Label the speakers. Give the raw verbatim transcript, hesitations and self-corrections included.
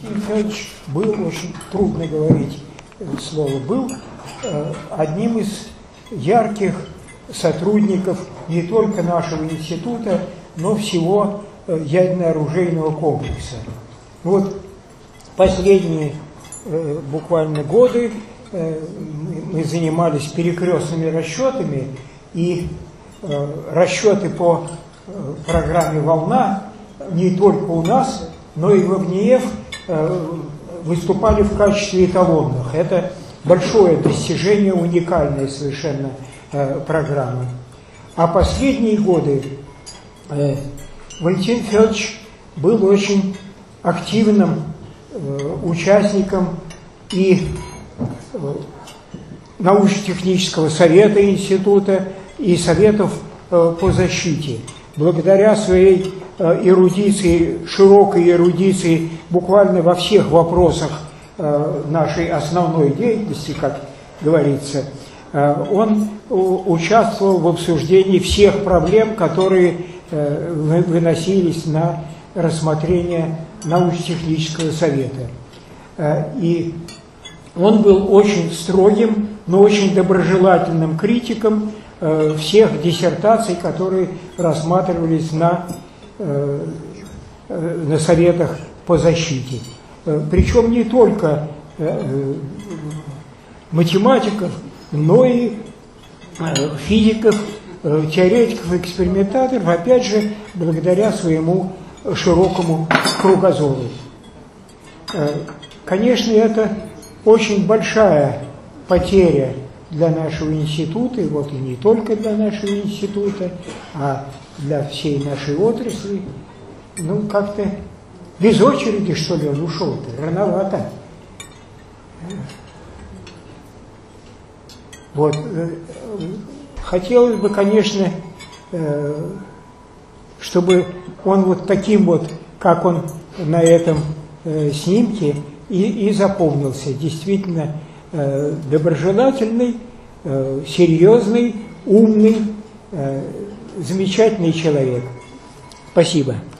Speaker 1: Валентин Федорович был, очень трудно говорить слово «был», одним из ярких сотрудников не только нашего института, но всего ядерно-оружейного комплекса. Вот последние буквально годы мы занимались перекрестными расчетами, и расчеты по программе «Волна» не только у нас, но и в ВНИЭФ выступали в качестве эталонных. Это большое достижение, уникальная совершенно программа. А последние годы Валентин Федорович был очень активным участником и научно-технического совета института, и советов по защите. Благодаря своей эрудиции, широкой эрудиции буквально во всех вопросах нашей основной деятельности, как говорится, он участвовал в обсуждении всех проблем, которые выносились на рассмотрение научно-технического совета. И он был очень строгим, но очень доброжелательным критиком всех диссертаций, которые рассматривались на, на советах по защите. Причем не только математиков, но и физиков, теоретиков, экспериментаторов, опять же, благодаря своему широкому кругозору. Конечно, это очень большая потеря для нашего института, и вот и не только для нашего института, а для всей нашей отрасли. Ну, как-то без очереди, что ли, он ушел-то, рановато. Вот. Хотелось бы, конечно, чтобы он вот таким вот, как он на этом снимке, и, и запомнился. Действительно доброжелательный, серьезный, умный, замечательный человек. Спасибо.